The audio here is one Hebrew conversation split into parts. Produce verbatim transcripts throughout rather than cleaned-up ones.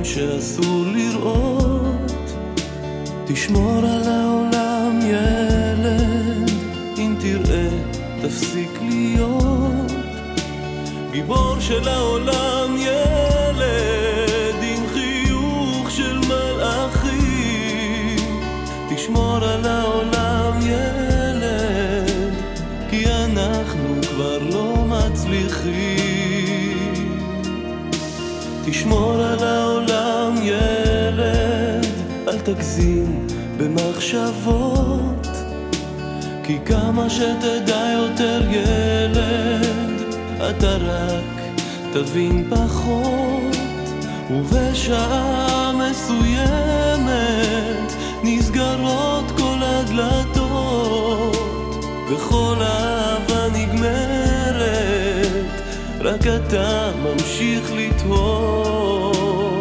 שאסור לראות. תשמור על העולם ילד, אם תראה תפסיק להיות גיבור של העולם ילד, עם חיוך של מלאכים. תשמור על העולם ילד, כי אנחנו כבר לא מצליחים. תשמור על העולם ילד, אל תגזים במחשבות, כי כמה שתדע יותר ילד, אתה רק תבין פחות. ובשעה מסוימת נסגרות כל הדלתות, וכל אהבה נגמרת, רק אתה ממשיך לתהות.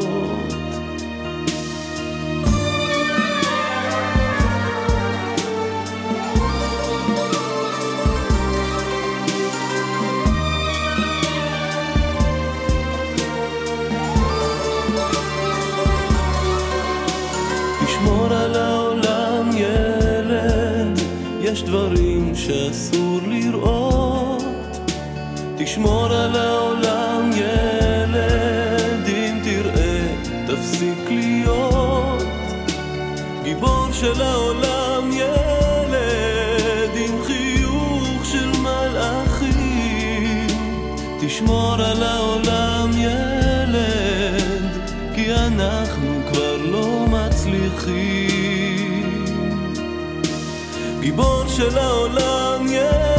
תשמור על העולם ילד, יש דברים שאסור לראות. תשמור על העולם ילד, אם תראה תפסיק להיות גיבור של העולם ילד, עם חיוך של מלאכים. תשמור על העולם ילד, כי אנחנו כבר לא מצליחים. גיבור של העולם ילד,